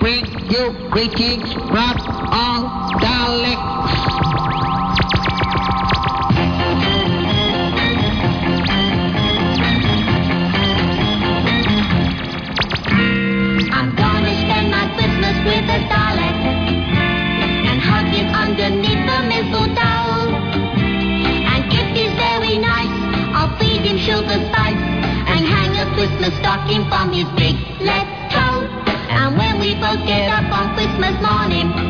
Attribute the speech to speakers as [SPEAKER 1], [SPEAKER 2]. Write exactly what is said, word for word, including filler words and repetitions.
[SPEAKER 1] bring you greetings from all Daleks.
[SPEAKER 2] I'm gonna spend my Christmas with a Dalek and hug him underneath the mistletoe. And if he's very nice, I'll feed him sugar spice and hang a Christmas stocking from his big left toe. And when we both get up on Christmas morning,